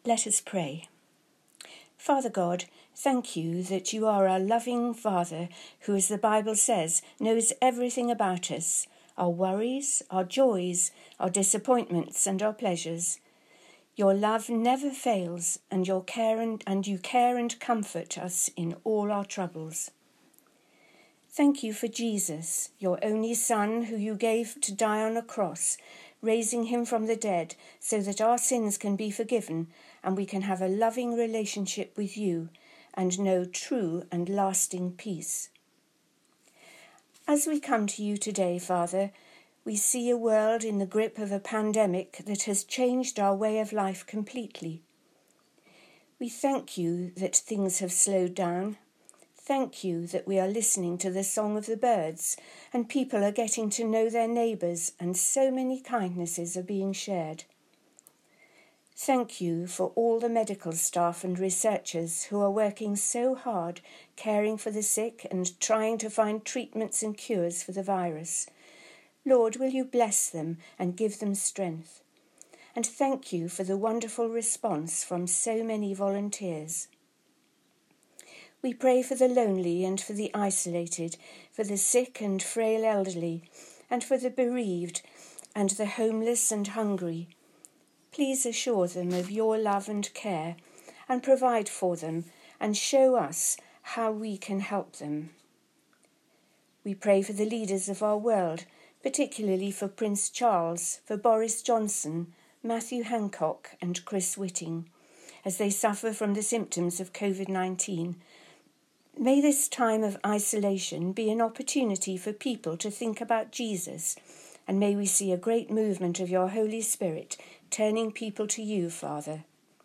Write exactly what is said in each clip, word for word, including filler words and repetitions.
Let us pray. Father God, thank you that you are our loving Father who, as the Bible says, knows everything about us, our worries, our joys, our disappointments and our pleasures. Your love never fails, and your care and, and you care and comfort us in all our troubles. Thank you for Jesus, your only Son, who you gave to die on a cross, raising him from the dead so that our sins can be forgiven and we can have a loving relationship with you and know true and lasting peace. As we come to you today, Father, we see a world in the grip of a pandemic that has changed our way of life completely. We thank you that things have slowed down. Thank you that we are listening to the song of the birds and people are getting to know their neighbours and so many kindnesses are being shared. Thank you for all the medical staff and researchers who are working so hard caring for the sick and trying to find treatments and cures for the virus. Lord, will you bless them and give them strength? And thank you for the wonderful response from so many volunteers. We pray for the lonely and for the isolated, for the sick and frail elderly, and for the bereaved and the homeless and hungry. Please assure them of your love and care, and provide for them, and show us how we can help them. We pray for the leaders of our world, particularly for Prince Charles, for Boris Johnson, Matthew Hancock and Chris Whitting, as they suffer from the symptoms of covid nineteen. May this time of isolation be an opportunity for people to think about Jesus, and may we see a great movement of your Holy Spirit turning people to you, Father.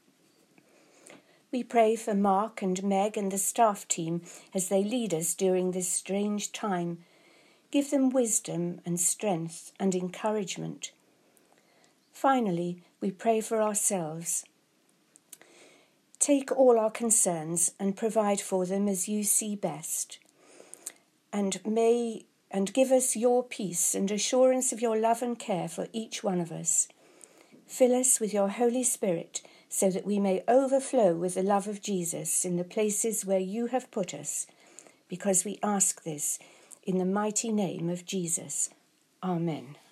We pray for Mark and Meg and the staff team as they lead us during this strange time. Give them wisdom and strength and encouragement. Finally, we pray for ourselves. Take all our concerns and provide for them as you see best. And may and give us your peace and assurance of your love and care for each one of us. Fill us with your Holy Spirit so that we may overflow with the love of Jesus in the places where you have put us, because we ask this in the mighty name of Jesus. Amen.